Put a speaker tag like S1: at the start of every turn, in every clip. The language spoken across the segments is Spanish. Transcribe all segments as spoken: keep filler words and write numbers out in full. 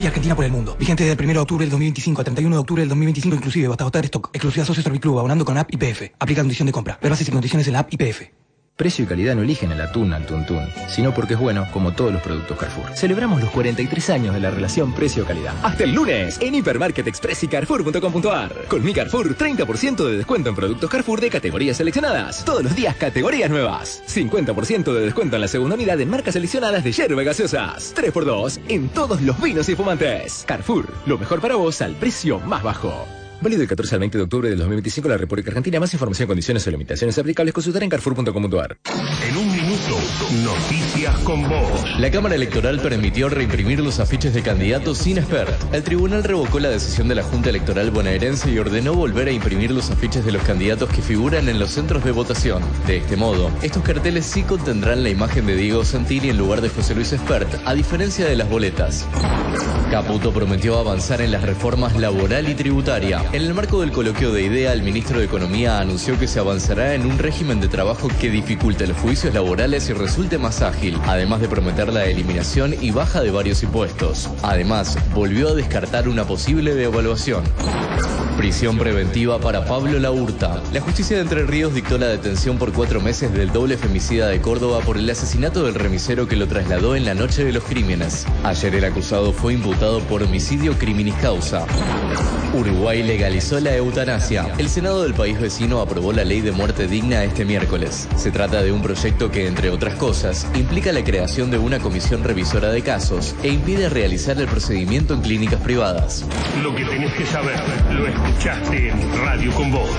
S1: Y Argentina por el mundo. Vigente desde el primero de octubre del dos mil veinticinco al treinta y uno de octubre del dos mil veinticinco inclusive. Hasta agotar stock. Exclusiva Socio Serviclub, abonando con app Y P F. Aplica condición de compra. Ver bases y condiciones en la app Y P F.
S2: Precio y calidad no eligen el atún al tuntún, sino porque es bueno, como todos los productos Carrefour. Celebramos los cuarenta y tres años de la relación precio-calidad. Hasta el lunes, en Hipermarket Express y Carrefour punto com punto ar. Con mi Carrefour, treinta por ciento de descuento en productos Carrefour de categorías seleccionadas. Todos los días, categorías nuevas. cincuenta por ciento de descuento en la segunda unidad en marcas seleccionadas de yerba gaseosas. tres por dos en todos los vinos y fumantes. Carrefour, lo mejor para vos al precio más bajo. Válido del catorce al veinte de octubre del dos mil veinticinco en la República Argentina. Más información, condiciones o limitaciones aplicables, consultar en Carrefour punto com punto ar.
S3: En un minuto, noticias con vos.
S4: La Cámara Electoral permitió reimprimir los afiches de candidatos sin expert. El tribunal revocó la decisión de la Junta Electoral bonaerense y ordenó volver a imprimir los afiches de los candidatos que figuran en los centros de votación. De este modo, estos carteles sí contendrán la imagen de Diego Santilli en lugar de José Luis Espert, a diferencia de las boletas. Caputo prometió avanzar en las reformas laboral y tributaria. En el marco del coloquio de idea, el ministro de Economía anunció que se avanzará en un régimen de trabajo que dificulte los juicios laborales y resulte más ágil, además de prometer la eliminación y baja de varios impuestos. Además, volvió a descartar una posible devaluación. Prisión preventiva para Pablo Laurta. La justicia de Entre Ríos dictó la detención por cuatro meses del doble femicida de Córdoba por el asesinato del remisero que lo trasladó en la noche de los crímenes. Ayer el acusado fue imputado por homicidio criminis causa. Uruguay legalizó la eutanasia. El Senado del país vecino aprobó la ley de muerte digna este miércoles. Se trata de un proyecto que, entre otras cosas, implica la creación de una comisión revisora de casos e impide realizar el procedimiento en clínicas privadas.
S3: Lo que tenés que saber, lo escuchaste en Radio con Vos.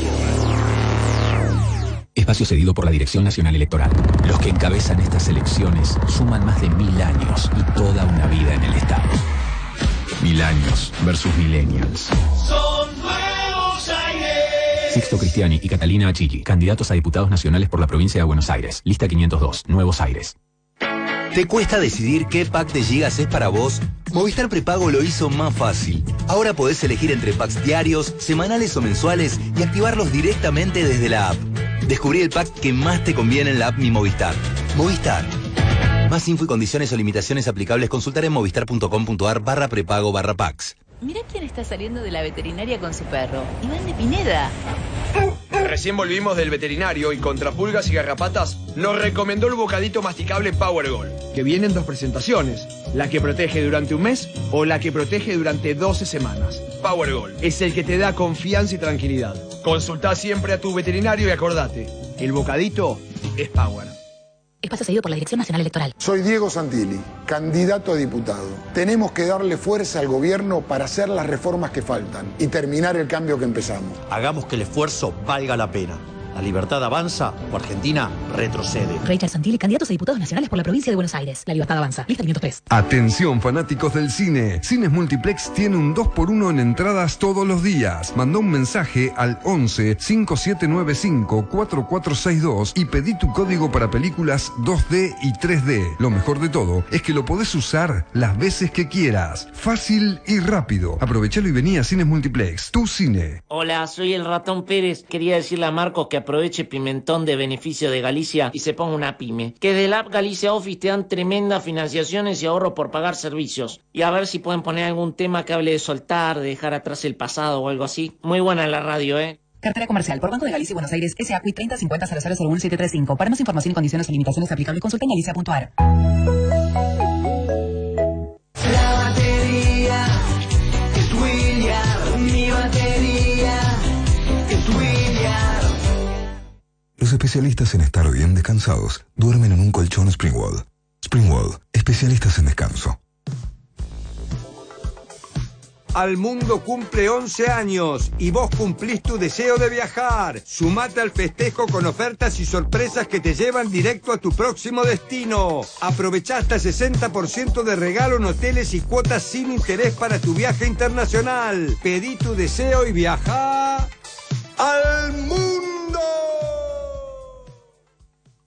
S5: Espacio cedido por la Dirección Nacional Electoral. Los que encabezan estas elecciones suman más de mil años y toda una vida en el Estado. Mil años versus millennials.
S6: Son nuevos aires.
S5: Sixto Cristiani y Catalina Achilli, candidatos a diputados nacionales por la provincia de Buenos Aires. Lista quinientos dos, Nuevos Aires.
S7: ¿Te cuesta decidir qué pack de gigas es para vos? Movistar Prepago lo hizo más fácil. Ahora podés elegir entre packs diarios, semanales o mensuales y activarlos directamente desde la app. Descubrí el pack que más te conviene en la app Mi Movistar. Movistar. Más info y condiciones o limitaciones aplicables consultar en movistar punto com punto ar barra prepago barra packs.
S8: Mirá quién está saliendo de la veterinaria con su perro. Iván de Pineda.
S9: Recién volvimos del veterinario y contra pulgas y garrapatas nos recomendó el bocadito masticable Power Gold, que viene en dos presentaciones, la que protege durante un mes o la que protege durante doce semanas. Power Gold es el que te da confianza y tranquilidad. Consultá siempre a tu veterinario y acordate, el bocadito es Power.
S10: Espacio cedido por la Dirección Nacional Electoral.
S11: Soy Diego Santilli, candidato a diputado. Tenemos que darle fuerza al gobierno para hacer las reformas que faltan y terminar el cambio que empezamos.
S12: Hagamos que el esfuerzo valga la pena. La libertad avanza o Argentina retrocede.
S10: Richard Santilli, candidatos a diputados nacionales por la provincia de Buenos Aires. La libertad avanza. Lista quinientos tres.
S13: Atención, fanáticos del cine. Cines Multiplex tiene un dos por uno en entradas todos los días. Mandá un mensaje al once, cinco siete nueve cinco, cuatro cuatro seis dos y pedí tu código para películas dos D y tres D. Lo mejor de todo es que lo podés usar las veces que quieras. Fácil y rápido. Aprovechalo y vení a Cines Multiplex. Tu cine.
S14: Hola, soy el Ratón Pérez. Quería decirle a Marcos que aproveche Pimentón de beneficio de Galicia y se ponga una pyme. Que de la app Galicia Office te dan tremendas financiaciones y ahorro por pagar servicios. Y a ver si pueden poner algún tema que hable de soltar, de dejar atrás el pasado o algo así. Muy buena la radio, ¿eh?
S10: Cartera comercial por Banco de Galicia y Buenos Aires, S A C U I treinta cincuenta cero cero cero uno siete tres cinco. Para más información y condiciones y limitaciones aplicables, consulta en galicia punto ar.
S6: La batería es William, mi batería es William.
S15: Los especialistas en estar bien descansados duermen en un colchón Springwall. Springwall, especialistas en descanso.
S16: Al mundo cumple once años y vos cumplís tu deseo de viajar. Sumate al festejo con ofertas y sorpresas que te llevan directo a tu próximo destino. Aprovechá hasta sesenta por ciento de regalo en hoteles y cuotas sin interés para tu viaje internacional. Pedí tu deseo y viajá al mundo.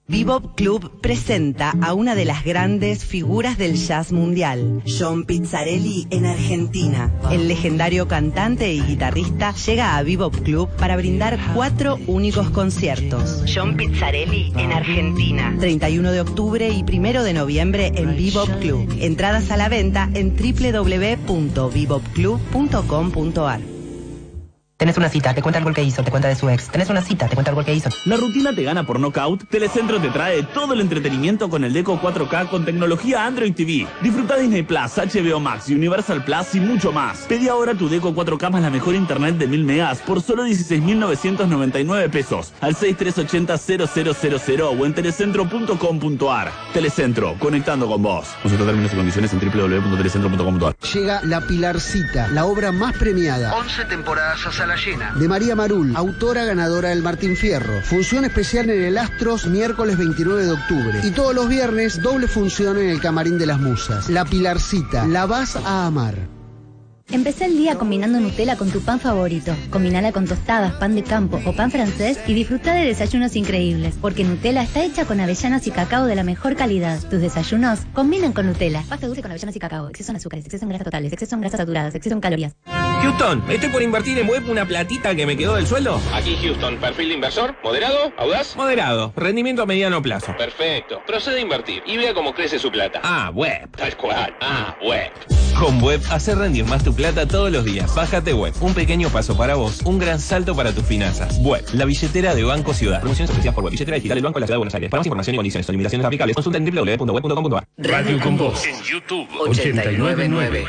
S17: Bebop Club presenta a una de las grandes figuras del jazz mundial, John Pizzarelli, en Argentina. El legendario cantante y guitarrista llega a Bebop Club para brindar cuatro únicos conciertos. John Pizzarelli en Argentina, treinta y uno de octubre y primero de noviembre en Bebop Club. Entradas a la venta en doble u doble u doble u punto bebop club punto com punto a r.
S10: Tenés una cita, te cuenta el gol que hizo, te cuenta de su ex. Tenés una cita, te cuenta el gol que hizo.
S18: ¿La rutina te gana por nocaut? Telecentro te trae todo el entretenimiento con el Deco cuatro K con tecnología Android T V. Disfruta Disney Plus, H B O Max, Universal Plus y mucho más. Pedí ahora tu Deco cuatro K más la mejor internet de mil megas por solo dieciséis mil novecientos noventa y nueve pesos al seis tres ocho cero cero cero cero cero o en telecentro punto com punto a r. Telecentro, conectando con vos. Consulta términos y condiciones en doble u doble u doble u punto telecentro punto com punto a r.
S19: Llega La Pilarcita, la obra más premiada.
S20: once temporadas a sala llena.
S19: De María Marul, autora ganadora del Martín Fierro. Función especial en el Astros, miércoles veintinueve de octubre. Y todos los viernes, doble función en el Camarín de las Musas. La Pilarcita, la vas a amar.
S21: Empecé el día combinando Nutella con tu pan favorito. Combinala con tostadas, pan de campo o pan francés y disfruta de desayunos increíbles. Porque Nutella está hecha con avellanas y cacao de la mejor calidad. Tus desayunos combinan con Nutella. Pasta dulce con avellanas y cacao. Exceso en azúcares, exceso en grasas totales, exceso en grasas saturadas, exceso en calorías.
S22: Houston, ¿estoy por invertir en web una platita que me quedó del sueldo?
S23: Aquí Houston, perfil de inversor, moderado, audaz.
S22: Moderado, rendimiento a mediano plazo.
S23: Perfecto, procede a invertir y vea cómo crece su plata.
S22: Ah, web.
S23: Tal cual, ah, web.
S22: Con web, hacer rendir más tu plata todos los días. Bájate web, un pequeño paso para vos, un gran salto para tus finanzas. Web, la billetera de Banco Ciudad. Promociones ofrecidas por web, billetera digital del Banco de la Ciudad de Buenos Aires. Para más información y condiciones o limitaciones aplicables, consulta en doble u doble u doble u punto web punto com punto a r.
S3: Radio con Voz en YouTube ochenta y nueve nueve.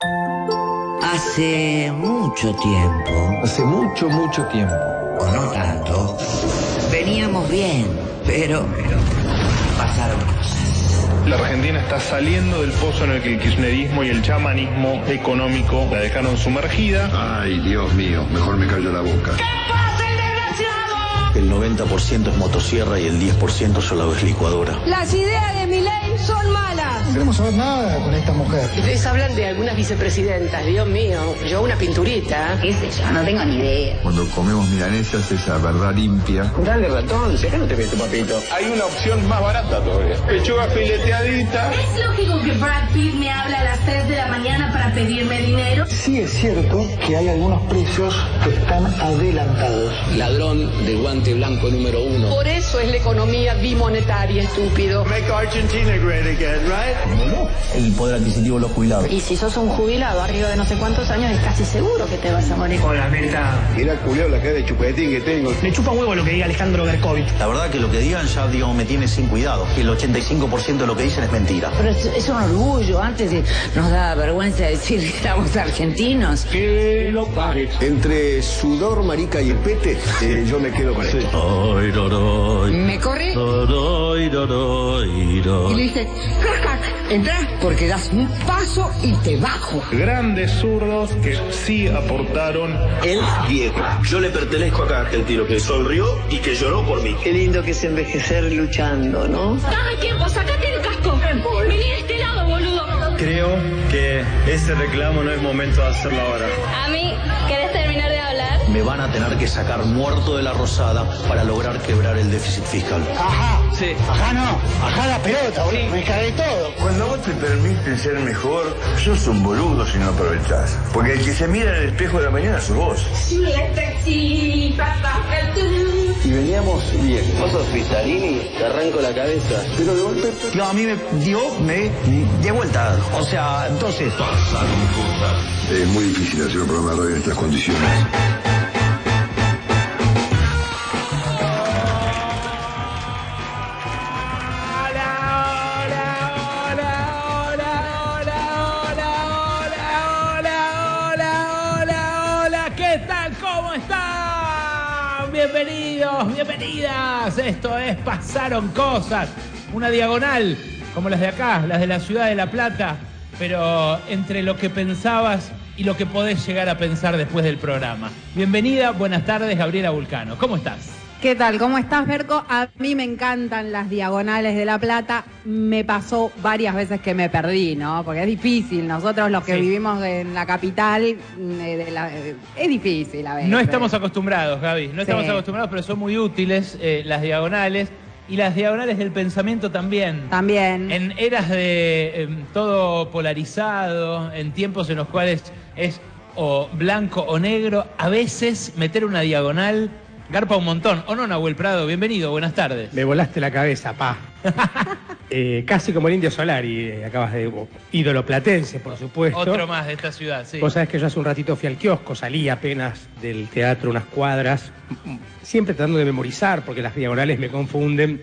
S24: Hace mucho tiempo.
S25: Hace mucho, mucho tiempo.
S24: O no tanto. Veníamos bien, pero, pero pasaron cosas.
S26: La Argentina está saliendo del pozo en el que el kirchnerismo y el chamanismo económico la dejaron sumergida.
S27: Ay, Dios mío, mejor me callo la boca.
S6: ¿Qué pasa, el desgraciado?
S12: El noventa por ciento es motosierra y el diez por ciento solo es licuadora.
S28: Las ideas de Milei son malas.
S11: No queremos saber nada con esta mujer.
S28: Ustedes hablan de algunas vicepresidentas, Dios mío, yo una pinturita.
S8: ¿Qué sé yo? No tengo ni idea.
S27: Cuando comemos milanesas, esa verdad limpia.
S28: Dale ratón, si acá no te ves tu papito.
S26: Hay una opción más barata todavía. Pechuga fileteadita.
S28: ¿Es lógico que Brad Pitt me habla a las tres de la mañana para pedirme dinero?
S11: Sí es cierto que hay algunos precios que están adelantados.
S29: Ladrón de guante blanco número uno.
S28: Por eso es la economía bimonetaria, estúpido.
S26: Make Argentina great again, right?
S12: ¿Cómo no? El poder adquisitivo de los jubilados.
S28: Y si sos un jubilado arriba de no sé cuántos años, es casi seguro que te vas a morir.
S26: Hola, neta.
S27: Mira, culiao, la cara de chupetín que tengo.
S28: Me chupa huevo lo que diga Alejandro Berkovich.
S12: La verdad que lo que digan ya, digamos, me tiene sin cuidado. El ochenta y cinco por ciento de lo que dicen es mentira.
S8: Pero es, es un orgullo. Antes de, nos da vergüenza decir que éramos argentinos.
S26: Que lo pague.
S27: Entre sudor, marica y el pete, eh, yo me quedo con esto.
S12: Ay, roy.
S8: ¿Me corre?
S12: Roy, roy, roy.
S8: Y le dice, crac, crac, entra porque das un paso y te bajo.
S26: Grandes zurdos que sí aportaron.
S12: El Diego. Yo le pertenezco acá a Argentino, que sonrió y que lloró por mí.
S28: Qué lindo que es envejecer luchando, ¿no? Dame tiempo, sacate el casco. Vení de este lado, boludo.
S26: Creo que ese reclamo no es momento de hacerlo ahora.
S28: A mí, ¿querés terminar de hablar?
S12: Me van a tener que sacar muerto de la rosada para lograr quebrar el déficit fiscal.
S11: Ajá.
S22: Sí.
S11: Ajá no. Ajá la pelota, boludo. Me cagué todo.
S27: Cuando vos te permites ser mejor, sos un boludo si no aprovechás. Porque el que se mira en el espejo de la mañana sos vos.
S12: Y veníamos bien. Vos sos Pistarini, te arranco la cabeza. Pero de golpe... No, a mí me dio, me... de vuelta. O sea, entonces...
S27: Pasaron cosas. Es muy difícil hacer un programa de radio en estas condiciones.
S30: Bienvenidos, bienvenidas. Esto es Pasaron Cosas, una diagonal como las de acá, las de la ciudad de La Plata, pero entre lo que pensabas y lo que podés llegar a pensar después del programa. Bienvenida, buenas tardes, Gabriela Vulcano. ¿Cómo estás?
S31: ¿Qué tal? ¿Cómo estás, Berco? A mí me encantan las diagonales de La Plata. Me pasó varias veces que me perdí, ¿no? Porque es difícil. Nosotros los que sí. vivimos en la capital, de la, es difícil a veces.
S30: No estamos acostumbrados, Gaby. No estamos
S31: sí.
S30: acostumbrados, pero son muy útiles eh, las diagonales. Y las diagonales del pensamiento también.
S31: También.
S30: En eras de eh, todo polarizado, en tiempos en los cuales es o blanco o negro, a veces meter una diagonal garpa un montón. ¿O no, Nahuel Prado? Bienvenido, buenas tardes.
S1: Me volaste la cabeza, pa. eh, casi como el Indio Solari, eh, acabas de... Oh, ídolo platense, por supuesto.
S30: Otro más de esta ciudad, sí.
S1: Vos sabés que yo hace un ratito fui al kiosco, salí apenas del teatro unas cuadras, siempre tratando de memorizar, porque las diagonales me confunden,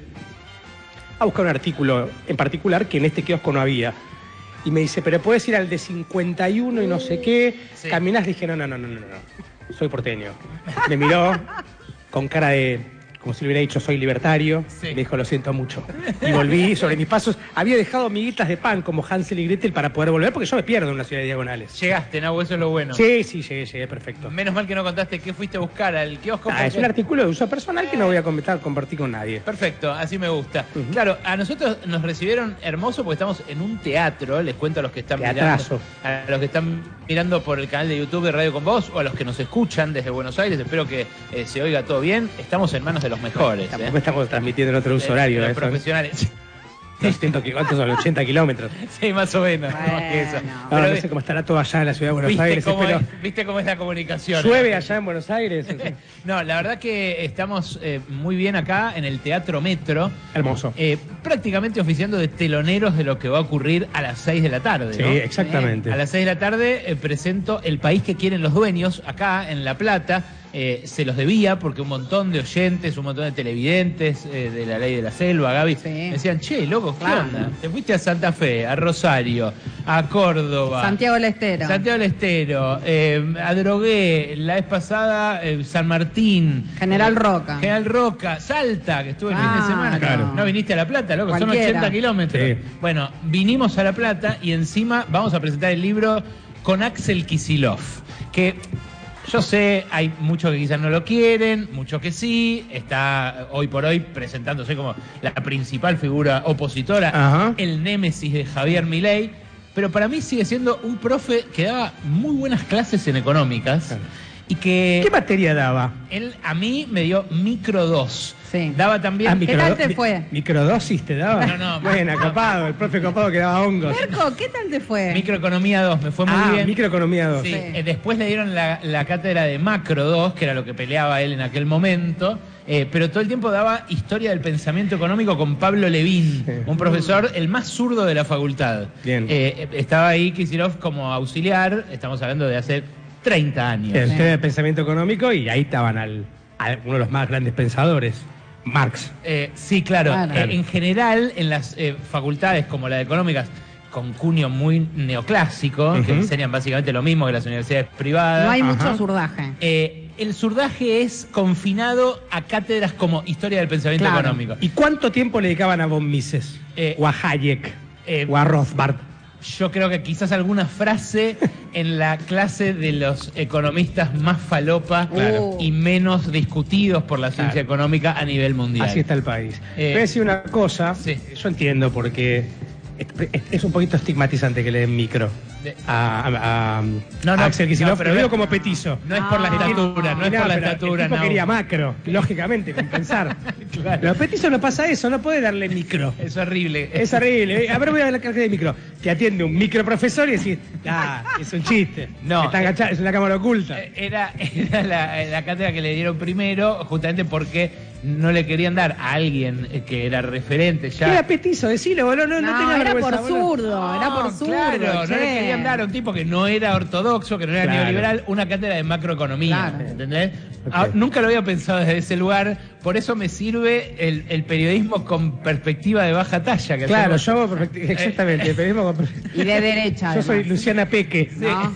S1: a buscar un artículo en particular que en este kiosco no había. Y me dice, pero puedes ir al de cincuenta y uno y no sé qué. Sí. Caminás, dije, no, no, no, no, no, no. Soy porteño. Me miró con cara de, como si le hubiera dicho, soy libertario. Sí. Me dijo, lo siento mucho. Y volví sobre mis pasos. Había dejado miguitas de pan como Hansel y Gretel para poder volver, porque yo me pierdo en una ciudad de diagonales.
S30: Llegaste, ¿no? Eso es lo bueno.
S1: Sí, sí, llegué, llegué, perfecto.
S30: Menos mal que no contaste qué fuiste a buscar al kiosco.
S1: Ah, porque... Es un artículo de uso personal que no voy a comentar, compartir con nadie.
S30: Perfecto, así me gusta. Uh-huh. Claro, a nosotros nos recibieron hermoso porque estamos en un teatro. Les cuento a los que están
S1: Teatrazo.
S30: mirando. A los que están mirando por el canal de YouTube de Radio Con Vos o a los que nos escuchan desde Buenos Aires. Espero que eh, se oiga todo bien. Estamos en manos de los mejores.
S1: Tampoco
S30: ¿eh?
S1: estamos transmitiendo en otro uso horario.
S30: Los
S1: ¿eh?
S30: profesionales.
S1: doscientos, ¿cuántos son? ochenta kilómetros.
S30: Sí, más o menos.
S31: Bueno.
S30: Más que eso.
S1: No,
S30: Pero,
S1: no sé cómo estará todo allá en la ciudad de Buenos
S30: ¿viste
S1: Aires.
S30: Cómo
S1: Espero...
S30: es, ¿Viste cómo es la comunicación?
S1: ¿Llueve allá en Buenos Aires?
S30: No, la verdad que estamos eh, muy bien acá en el Teatro Metro.
S1: Hermoso.
S30: Eh, prácticamente oficiando de teloneros de lo que va a ocurrir a las seis de la tarde.
S1: Sí,
S30: ¿no?
S1: exactamente.
S30: Eh, a las seis de la tarde eh, presento El País que Quieren los Dueños, acá en La Plata. Eh, se los debía porque un montón de oyentes, un montón de televidentes eh, de La Ley de la Selva, Gaby, sí. me decían, che, loco, ¿qué claro. onda? Te fuiste a Santa Fe, a Rosario, a Córdoba,
S31: Santiago del Estero,
S30: Santiago del Estero, eh, a Drogué, la vez pasada eh, San Martín,
S31: General Roca,
S30: General Roca, Salta, que estuve el
S31: ah,
S30: fin de semana.
S31: Claro.
S30: No viniste a La Plata, loco,
S31: Cualquiera.
S30: son ochenta kilómetros.
S1: Sí.
S30: Bueno, vinimos a La Plata y encima vamos a presentar el libro con Axel Kicillof, que... Yo sé, hay muchos que quizás no lo quieren, muchos que sí. Está hoy por hoy presentándose como la principal figura opositora, Ajá. el némesis de Javier Milei. Pero para mí sigue siendo un profe que daba muy buenas clases en económicas. Claro. Y que
S1: ¿qué materia daba?
S30: Él a mí me dio micro dos.
S31: Sí.
S30: Daba también...
S31: Ah, micro, ¿qué tal te fue?
S1: ¿Microdosis te daba?
S30: No, no.
S1: Bueno, no, copado, el profe copado que daba hongos.
S31: Merco, ¿qué tal te fue?
S30: Microeconomía dos, me fue muy
S1: ah,
S30: bien.
S1: Microeconomía dos.
S30: Sí. Sí. Eh, después le dieron la, la cátedra de Macro dos, que era lo que peleaba él en aquel momento. Eh, pero todo el tiempo daba historia del pensamiento económico con Pablo Levín, sí. un profesor, el más zurdo de la facultad.
S1: Bien.
S30: Eh, estaba ahí Kicillof como auxiliar, estamos hablando de hace treinta años.
S1: Sí, historia del pensamiento económico y ahí estaban al, a uno de los más grandes pensadores. Marx.
S30: Eh, sí, claro.
S31: Claro.
S30: Eh, en general, en las eh, facultades como la de económicas, con cuño muy neoclásico, uh-huh. que enseñan básicamente lo mismo que las universidades privadas.
S31: No hay
S30: Ajá.
S31: mucho zurdaje.
S30: Eh, el zurdaje es confinado a cátedras como historia del pensamiento
S31: claro.
S30: económico.
S1: ¿Y cuánto tiempo le dedicaban a von Mises? Eh, o a Hayek? Eh, o a Rothbard.
S30: Yo creo que quizás alguna frase en la clase de los economistas más falopa claro. y menos discutidos por la ciencia claro. económica a nivel mundial.
S1: Así está el país.
S30: Eh,
S1: Voy a decir una cosa, sí. yo entiendo porque es, es un poquito estigmatizante que le den micro a, a, a,
S30: no, no,
S1: a Axel Kicillof,
S30: no, pero
S1: lo digo como petizo.
S30: No es por la estatura, no, no es por la estatura.
S1: El tipo
S30: no.
S1: quería macro, lógicamente, compensar. Claro. Pero a petizo no pasa eso, no puede darle micro.
S30: Es horrible.
S1: Es horrible. A ver, voy a ver la carga de micro. Te atiende un microprofesor y decís, ah, es un chiste.
S30: No.
S1: Está agachado, es una cámara oculta.
S30: Era, era la, la cátedra que le dieron primero, justamente porque no le querían dar a alguien que era referente ya.
S1: Era petizo, decilo, boludo, no, no, no tengas
S31: era
S1: vergüenza.
S31: por zurdo,
S30: no,
S31: era por zurdo.
S30: Claro, che. No le querían dar a un tipo que no era ortodoxo, que no era claro. neoliberal, una cátedra de macroeconomía. Claro. ¿Entendés? Okay. Ah, nunca lo había pensado desde ese lugar, por eso me sirve el, el periodismo con perspectiva de baja talla. Que
S1: claro, hacemos. yo hago perspectiva, exactamente, el periodismo con
S31: y de derecha.
S1: Yo
S31: además.
S1: soy Luciana Peque.
S30: Sí. No,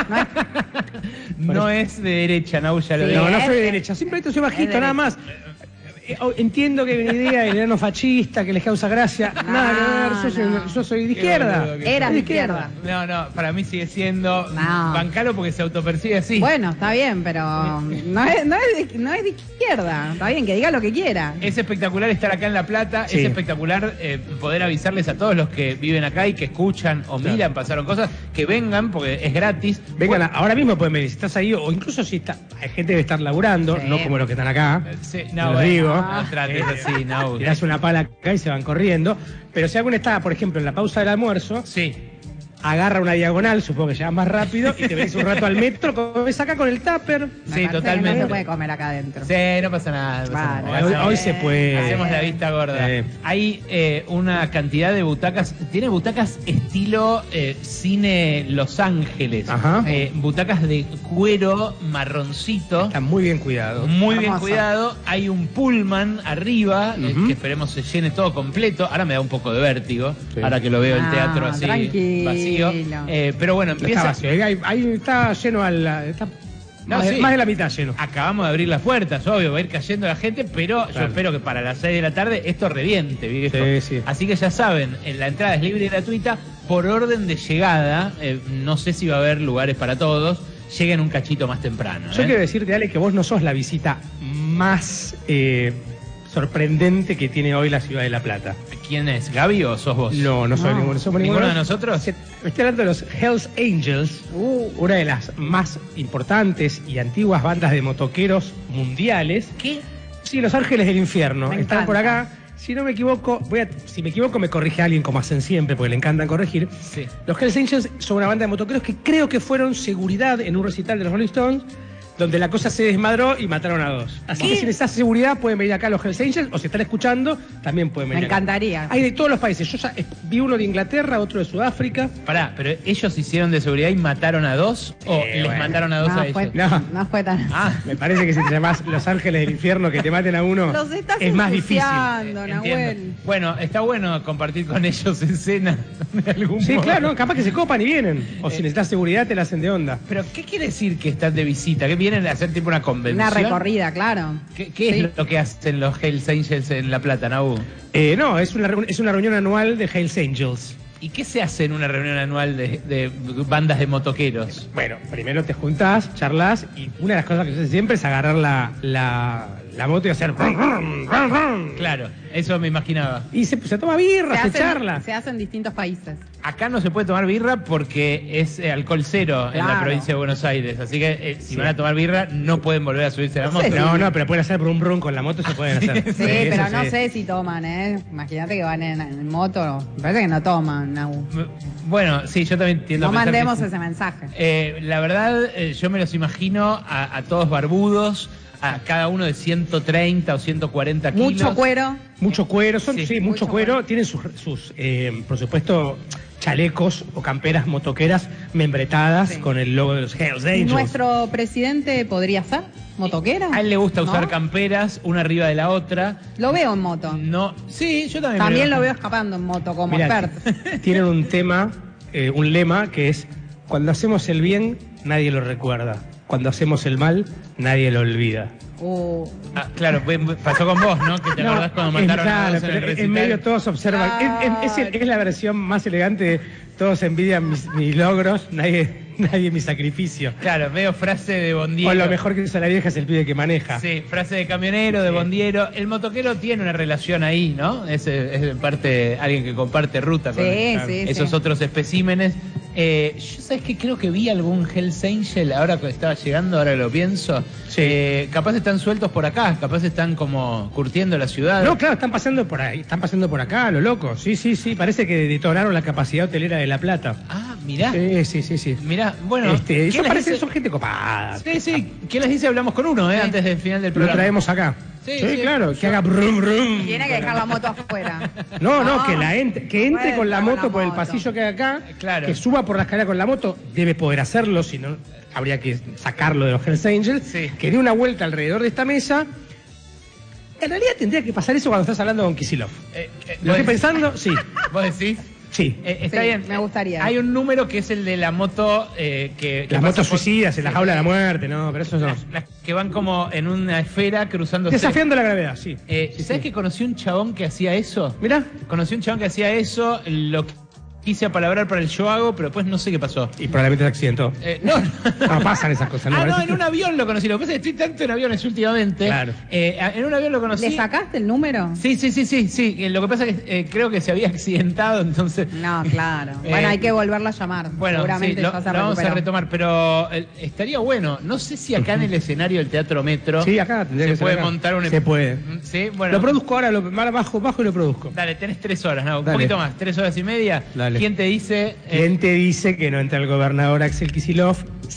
S30: no, no es de derecha, no, ya lo
S1: sí,
S30: digo.
S1: No, no soy de derecha, simplemente soy bajito, nada más. Entiendo que hay una idea del enano fascista que les causa gracia. No, no, no, yo, soy, no. yo soy de izquierda.
S31: Era de izquierda.
S30: No, no, para mí sigue siendo no. bancalo porque se autopercibe así.
S31: Bueno, está bien, pero no es, no, es de, no es de izquierda. Está bien, que diga lo que quiera.
S30: Es espectacular estar acá en La Plata, sí. es espectacular eh, poder avisarles a todos los que viven acá y que escuchan o claro. miran, pasaron cosas, que vengan porque es gratis.
S1: Vengan, bueno, ahora mismo pueden venir, si estás ahí, o incluso si está, hay gente que debe estar laburando, sí. no como los que están acá,
S30: sí, no,
S1: bueno, digo. ¿no?
S30: No trates así, no.
S1: Tirás una pala acá y se van corriendo. Pero si alguno está, por ejemplo, en la pausa del almuerzo,
S30: sí,
S1: agarra una diagonal, supongo que llegas más rápido, y te venís un rato al metro, comes acá con el tupper.
S30: Sí, totalmente.
S31: No se puede comer acá adentro.
S30: Sí, no pasa nada. No pasa
S1: Vale,
S30: nada.
S1: hoy, hoy se puede.
S30: Hacemos la vista gorda.
S1: Eh.
S30: Hay eh, una cantidad de butacas. Tiene butacas estilo eh, cine Los Ángeles.
S1: Ajá.
S30: Eh, butacas de cuero marroncito.
S1: Está muy bien cuidado.
S30: Muy bien
S31: Hermoso.
S30: cuidado. Hay un pullman arriba, eh,
S1: Ujú.
S30: que esperemos se llene todo completo. Ahora me da un poco de vértigo.
S1: Sí.
S30: Ahora que lo veo el
S31: Ah,
S30: teatro así
S31: tranquilo.
S30: vacío. Eh, pero bueno,
S1: No está
S30: empieza.
S1: vacío, ahí, ahí está lleno a la, está
S30: No,
S1: más, de,
S30: sí.
S1: más de la mitad lleno.
S30: Acabamos de abrir las puertas, obvio, va a ir cayendo la gente, pero yo
S1: Claro.
S30: espero que para las seis de la tarde esto reviente, viejo.
S1: Sí, sí.
S30: Así que ya saben, en la entrada es libre y gratuita por orden de llegada. Eh, no sé si va a haber lugares para todos. Lleguen un cachito más temprano.
S1: Yo
S30: ¿eh?
S1: quiero decirte, Ale, que vos no sos la visita más eh, sorprendente que tiene hoy la ciudad de La Plata.
S30: ¿Quién es? ¿Gaby o sos vos?
S1: No, no soy
S30: No.
S1: ninguno. Somos
S30: ¿Ninguno
S1: ninguno
S30: de nosotros?
S1: Se- Estoy hablando de los Hells Angels,
S31: Uh.
S1: una de las más importantes y antiguas bandas de motoqueros mundiales.
S30: ¿Qué?
S1: Sí, Los Ángeles del Infierno.
S31: Me
S1: Están por
S31: encanta.
S1: acá. Si no me equivoco, voy a, si me equivoco me corrige alguien como hacen siempre, porque le encantan corregir.
S30: Sí.
S1: Los Hells Angels son una banda de motoqueros que creo que fueron seguridad en un recital de los Rolling Stones, donde la cosa se desmadró y mataron a dos. Así
S31: ¿Qué?
S1: que si necesitas seguridad pueden venir acá a los Hells Angels, o si están escuchando, también pueden
S31: Me
S1: venir acá.
S31: encantaría.
S1: Hay de todos los países. Yo ya eh, vi uno de Inglaterra, otro de Sudáfrica.
S30: Pará, pero ellos hicieron de seguridad y mataron a dos o
S1: Eh,
S30: les
S1: bueno.
S30: mataron a dos
S31: No
S30: a ellos.
S31: fue,
S1: No.
S31: no fue tan.
S30: Ah,
S1: Me parece que si te llamás Los Ángeles del Infierno, que te maten a uno,
S31: Los estás
S1: es más difícil.
S31: ensuciando, Nahuel.
S30: entiendo. Bueno, está bueno compartir con ellos escena de algún
S1: Sí,
S30: modo.
S1: claro, capaz que se copan y vienen. O si necesitas seguridad, te la hacen de onda.
S30: Pero, ¿qué quiere decir que están de visita? ¿Que vienen a hacer tipo una convención?
S31: Una recorrida, claro.
S30: ¿Qué, qué
S31: Sí.
S30: es lo que hacen los Hells Angels en La Plata, Nabu?
S1: Eh, no, es una, reun- es una reunión anual de Hells Angels.
S30: ¿Y qué se hace en una reunión anual de, de bandas de motoqueros?
S1: Bueno, primero te juntás, charlas, y una de las cosas que se hace siempre es agarrar la, la, la moto y hacer...
S30: Claro, eso me imaginaba.
S1: Y se, se toma birra, se,
S31: hacen,
S1: charla.
S31: se hace en distintos países.
S30: Acá no se puede tomar birra porque es eh, alcohol cero en la
S31: Claro.
S30: provincia de Buenos Aires. Así que eh, si
S1: Sí.
S30: van a tomar birra, no pueden volver a subirse a la
S31: No
S30: moto.
S31: sé
S1: No, no, pero pueden hacer brum brum con la moto, se pueden hacer.
S31: Sí,
S1: Sí,
S31: pero
S1: eso
S31: no
S1: sí.
S31: sé si toman, ¿eh? Imagínate que van en, en moto. Me parece que no toman, Nahu.
S30: Bueno, sí, yo también tiendo
S31: No
S30: a pensar que
S31: mandemos
S30: sí.
S31: ese mensaje.
S30: Eh, la verdad, eh, yo me los imagino a, a todos barbudos, a cada uno de ciento treinta o ciento cuarenta kilos.
S31: Mucho cuero.
S1: Mucho cuero, son,
S30: Sí,
S1: sí, mucho,
S31: mucho
S1: cuero.
S31: cuero.
S1: Tienen sus, sus eh, por supuesto, chalecos o camperas motoqueras membretadas
S31: Sí.
S1: con el logo de los Hells Angels.
S31: ¿Nuestro presidente podría ser motoquera?
S30: A él le gusta
S31: ¿No?
S30: usar camperas, una arriba de la otra.
S31: Lo veo en moto.
S30: No, sí, yo también.
S31: También
S30: me
S31: lo veo escapando en moto como
S1: Mirá,
S31: experto.
S1: tienen un tema, eh, un lema que es: cuando hacemos el bien, nadie lo recuerda. Cuando hacemos el mal, nadie lo olvida.
S31: Uh,
S30: Ah, claro, fue- pasó con vos, ¿no? Que te
S1: No,
S30: acordás cuando
S1: es
S30: mataron a
S1: claro,
S30: dos en el
S1: pero en
S30: recital.
S1: medio todos observan.
S31: Claro.
S1: Es, es- es la versión más elegante de todos envidian mis, mis logros, nadie, nadie mi sacrificio.
S30: Claro, veo frase de bondiero.
S1: O lo mejor que usa la vieja es el pibe que maneja.
S30: Sí, frase de camionero, de bondiero. El motoquero tiene una relación ahí, ¿no? Es, es en parte alguien que comparte ruta con
S31: Sí,
S30: claro,
S31: sí,
S30: esos
S31: sí.
S30: otros especímenes. Eh, yo, ¿sabes qué? Creo que vi algún Hells Angel ahora que estaba llegando, ahora lo pienso.
S1: Sí.
S30: Eh, capaz están sueltos por acá, capaz están como curtiendo la ciudad.
S1: No, claro, están pasando por ahí, están pasando por acá, lo loco. Sí, sí, sí, parece que detonaron la capacidad hotelera de La Plata.
S30: Ah, mirá.
S1: Sí, sí, sí, sí.
S30: Mirá, bueno.
S1: Este,
S30: ¿qué
S1: eso
S30: les
S1: parece que
S30: dice?
S1: son gente copada.
S30: Sí, sí. ¿Qué les dice? Hablamos con uno, ¿eh?
S31: Sí.
S30: Antes del final del
S1: Lo
S30: programa.
S1: traemos acá.
S30: Sí,
S1: Sí,
S30: sí.
S1: claro, que haga brum brum.
S31: tiene que dejar la moto afuera.
S1: No, no,
S31: No.
S1: que la entre, que entre
S31: Puede
S1: con la
S31: entrar
S1: moto
S31: con la
S1: por el
S31: moto.
S1: pasillo que hay acá,
S30: Claro.
S1: que suba por la escalera con la moto, debe poder hacerlo, si no habría que sacarlo de los Hells Angels,
S30: Sí.
S1: que dé una vuelta alrededor de esta mesa. En realidad tendría que pasar eso cuando estás hablando con Kicillof.
S30: Eh, eh,
S1: Lo
S30: ¿vos
S1: estoy
S30: decís?
S1: pensando, sí,
S30: ¿Vos decís?
S1: sí.
S30: Eh, está
S31: Sí,
S30: bien.
S31: me gustaría.
S30: Hay un número que es el de la moto eh, que, que
S1: Las
S30: pasa
S1: motos
S30: por-
S1: suicidas, en la jaula de la muerte, no, pero eso no.
S30: Las, las que van como en una esfera cruzando.
S1: Desafiando la gravedad, sí.
S30: Eh,
S1: Sí,
S30: ¿Sabes
S1: sí.
S30: que conocí un chabón que hacía eso?
S1: Mirá.
S30: Conocí un chabón que hacía eso. Lo que quise apalabrar para el yo hago, pero después no sé qué pasó.
S1: Y probablemente se accidentó.
S30: Eh, no,
S1: no pasan esas cosas.
S30: Ah,
S1: no,
S30: no, en un avión lo conocí. Lo que pasa es que estoy tanto en aviones últimamente.
S1: Claro.
S30: Eh, en un avión lo conocí.
S31: ¿Le sacaste el número?
S30: Sí, sí, sí, sí, sí. Eh, Lo que pasa es que eh, creo que se había accidentado, entonces.
S31: No, claro.
S30: Eh,
S31: bueno, hay que volverla a llamar.
S30: Bueno,
S31: seguramente
S30: sí, lo,
S31: ya se
S30: lo vamos a
S31: recuperó.
S30: retomar, pero eh, estaría bueno. No sé si acá en el escenario del Teatro Metro
S1: Sí, acá tendría
S30: se
S1: que ser
S30: puede
S1: acá.
S30: montar un.
S1: Se puede.
S30: Sí, bueno.
S1: Lo produzco ahora, lo más bajo, bajo y lo produzco.
S30: Dale, tenés tres horas, no, un
S1: Dale.
S30: poquito más, tres horas y media.
S1: Dale.
S30: ¿Quién te dice? eh,
S1: ¿Quién te dice que no entra el gobernador Axel Kicillof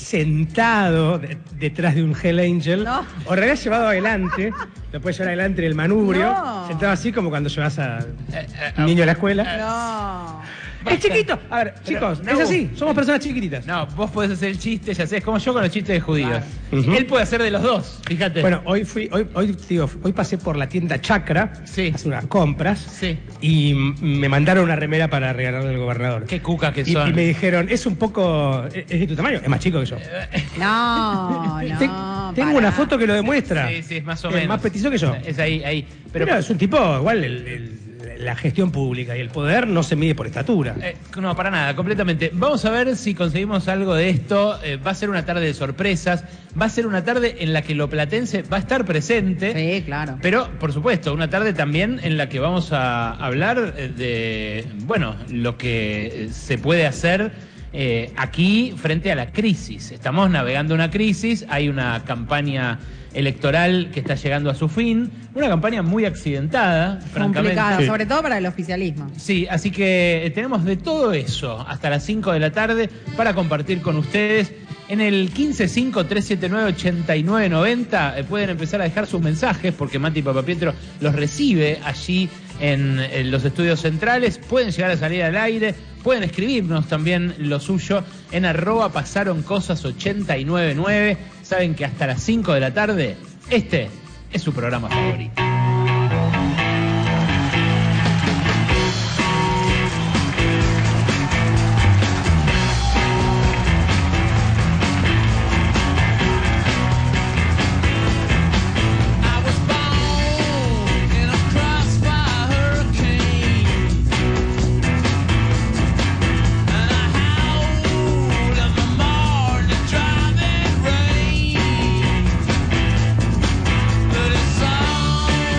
S1: sentado de- detrás de un Hell Angel?
S31: No.
S1: O en realidad llevado adelante, lo puedes llevar adelante en el manubrio,
S31: No.
S1: sentado así como cuando llevas a
S30: eh, eh,
S1: un niño a la escuela.
S31: No.
S1: ¡Es chiquito! A ver,
S30: Pero,
S1: chicos,
S30: no,
S1: es así, somos personas chiquititas.
S30: No, vos podés hacer el chiste, ya sé, es como yo con los chistes de judíos.
S1: Ujú.
S30: Él puede hacer de los dos, fíjate.
S1: Bueno, hoy fui, hoy, hoy, digo, hoy pasé por la tienda Chacra,
S30: Sí.
S1: a hacer unas compras,
S30: Sí.
S1: y m- me mandaron una remera para regalarle al gobernador.
S30: Qué cuca que
S1: Y,
S30: son.
S1: y me dijeron, es un poco, es es de tu tamaño, es más chico que yo.
S31: No, no.
S1: Te- tengo
S31: pará.
S1: una foto que lo demuestra.
S30: Sí, sí, es más o
S1: Es
S30: menos.
S1: más petizo que yo.
S30: Es ahí, ahí.
S1: Pero,
S30: Pero,
S1: es un tipo, igual, el- el- la gestión pública y el poder no se mide por estatura.
S30: eh, no, para nada, completamente. Vamos a ver si conseguimos algo de esto. Eh, va a ser una tarde de sorpresas. Va a ser una tarde en la que lo platense va a estar presente.
S31: Sí, claro.
S30: Pero, por supuesto, una tarde también en la que vamos a hablar eh, de, bueno, lo que eh, se puede hacer eh, aquí frente a la crisis. Estamos navegando una crisis, hay una campaña electoral que está llegando a su fin, una campaña muy accidentada, francamente.
S31: Complicada,
S1: Sí.
S31: sobre todo para el oficialismo.
S30: Sí, así que eh, tenemos de todo eso hasta las cinco de la tarde para compartir con ustedes. En el quince cinco tres siete nueve ochenta y nueve noventa eh, pueden empezar a dejar sus mensajes porque Mati Papapietro los recibe allí en, en los estudios centrales. Pueden llegar a salir al aire, pueden escribirnos también lo suyo en arroba pasaron cosas ochenta y nueve nueve. Saben que hasta las cinco de la tarde este es su programa favorito.
S6: But it's all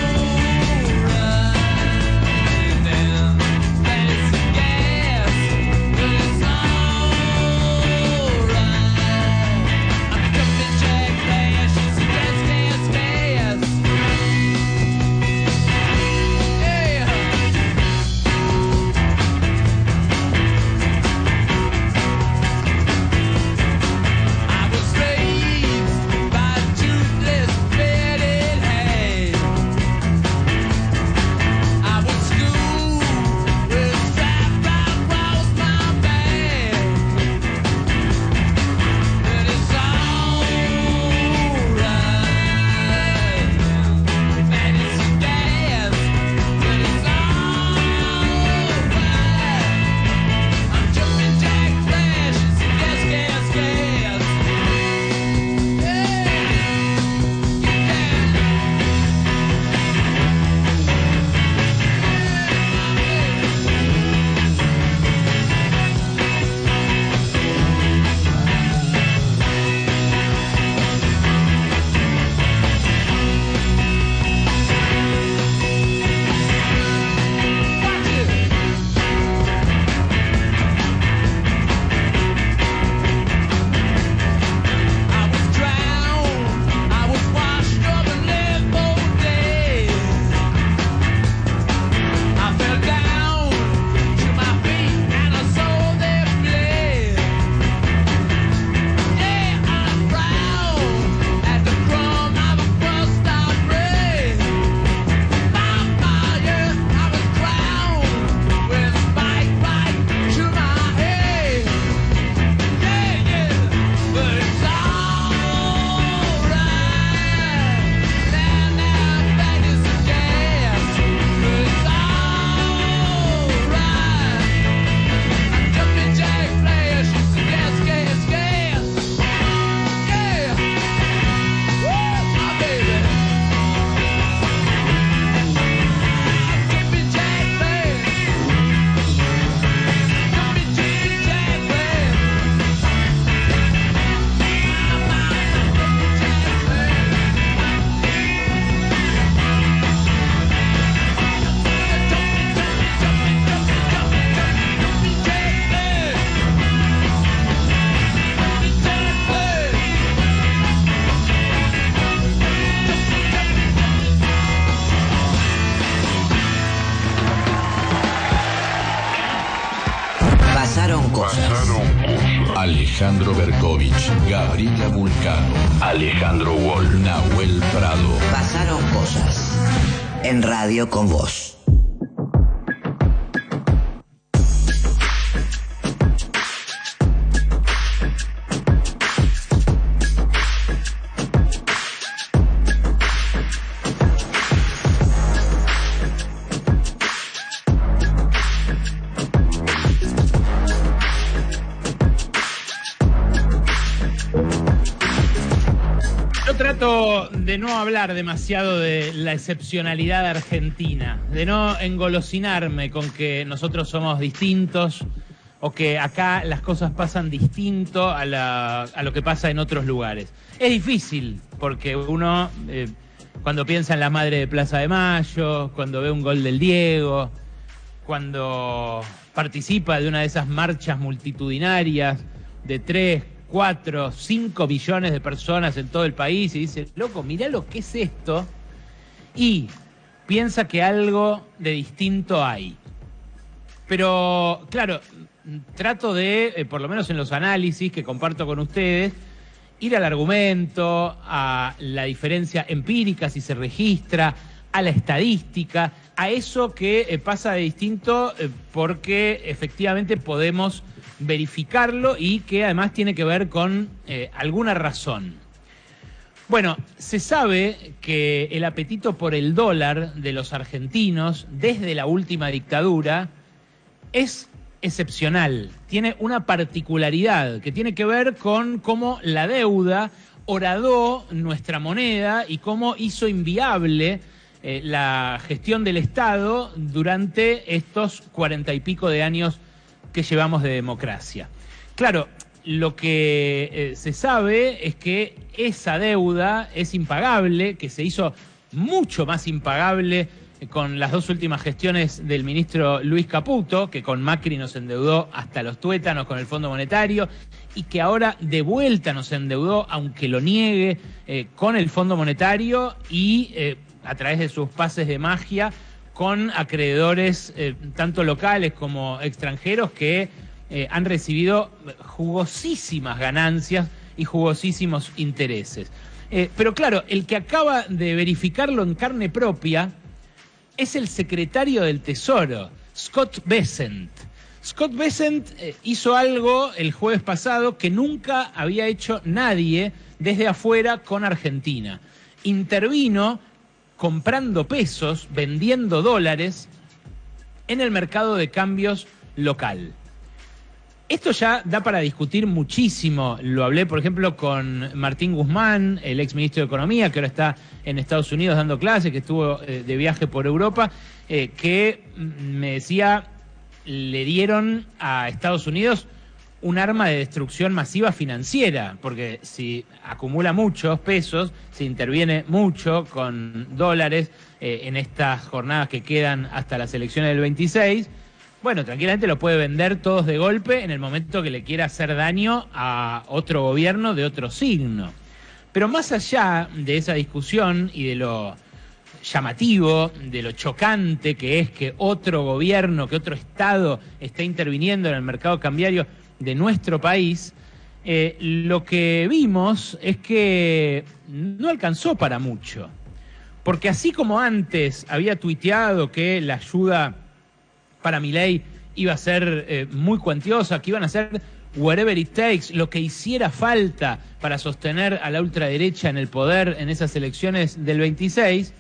S2: Alejandro Berkovich, Gabriela Vulcano, Alejandro Wall, Nahuel Prado.
S24: Pasaron cosas en Radio con Vos.
S30: De no hablar demasiado de la excepcionalidad argentina, de no engolosinarme con que nosotros somos distintos o que acá las cosas pasan distinto a, la, a lo que pasa en otros lugares. Es difícil porque uno eh, cuando piensa en la madre de Plaza de Mayo, cuando ve un gol del Diego, cuando participa de una de esas marchas multitudinarias de tres, cuatro, cinco millones de personas en todo el país y dice, loco, mirá lo que es esto, y piensa que algo de distinto hay. Pero, claro, trato de, eh, por lo menos en los análisis que comparto con ustedes, ir al argumento, a la diferencia empírica, si se registra, a la estadística, a eso que eh, pasa de distinto eh, porque efectivamente podemos verificarlo y que además tiene que ver con eh, alguna razón. Bueno, se sabe que el apetito por el dólar de los argentinos desde la última dictadura es excepcional, tiene una particularidad que tiene que ver con cómo la deuda horadó nuestra moneda y cómo hizo inviable eh, la gestión del Estado durante estos cuarenta y pico de años que llevamos de democracia. Claro, lo que eh, se sabe es que esa deuda es impagable, que se hizo mucho más impagable con las dos últimas gestiones del ministro Luis Caputo, que con Macri nos endeudó hasta los tuétanos con el Fondo Monetario, y que ahora de vuelta nos endeudó, aunque lo niegue, eh, con el Fondo Monetario y eh, a través de sus pases de magia, con acreedores eh, tanto locales como extranjeros que eh, han recibido jugosísimas ganancias y jugosísimos intereses. Eh, pero claro, el que acaba de verificarlo en carne propia es el secretario del Tesoro, Scott Bessent. Scott Bessent eh, hizo algo el jueves pasado que nunca había hecho nadie desde afuera con Argentina. Intervino comprando pesos, vendiendo dólares en el mercado de cambios local. Esto ya da para discutir muchísimo. Lo hablé, por ejemplo, con Martín Guzmán, el ex ministro de Economía, que ahora está en Estados Unidos dando clases, que estuvo eh, de viaje por Europa, eh, que me decía, le dieron a Estados Unidos un arma de destrucción masiva financiera, porque si acumula muchos pesos, si interviene mucho con dólares eh, en estas jornadas que quedan hasta las elecciones del veintiséis, bueno, tranquilamente lo puede vender todos de golpe en el momento que le quiera hacer daño a otro gobierno de otro signo. Pero más allá de esa discusión y de lo llamativo, de lo chocante que es que otro gobierno, que otro Estado esté interviniendo en el mercado cambiario de nuestro país, eh, lo que vimos es que no alcanzó para mucho. Porque así como antes había tuiteado que la ayuda para Milei iba a ser eh, muy cuantiosa, que iban a hacer whatever it takes, lo que hiciera falta para sostener a la ultraderecha en el poder en esas elecciones del veintiséis,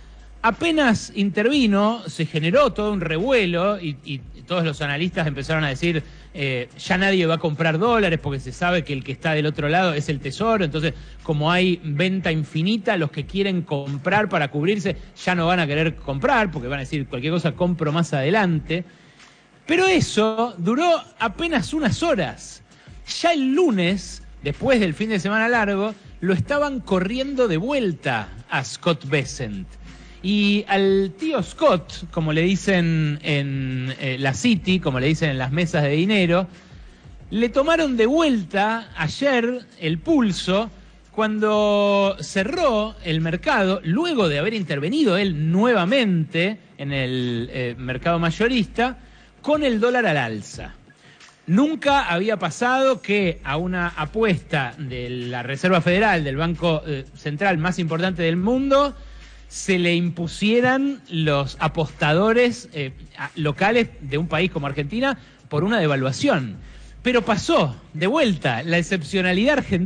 S30: apenas intervino, se generó todo un revuelo y, y todos los analistas empezaron a decir eh, ya nadie va a comprar dólares porque se sabe que el que está del otro lado es el Tesoro, entonces como hay venta infinita, los que quieren comprar para cubrirse ya no van a querer comprar porque van a decir cualquier cosa compro más adelante. Pero eso duró apenas unas horas. Ya el lunes, después del fin de semana largo, lo estaban corriendo de vuelta a Scott Bessent. Y al tío Scott, como le dicen en eh, la City, como le dicen en las mesas de dinero, le tomaron de vuelta ayer el pulso cuando cerró el mercado, luego de haber intervenido él nuevamente en el eh, mercado mayorista, con el dólar al alza. Nunca había pasado que a una apuesta de la Reserva Federal, del Banco eh, Central más importante del mundo, se le impusieran los apostadores eh, locales de un país como Argentina por una devaluación. Pero pasó, de vuelta, la excepcionalidad argentina.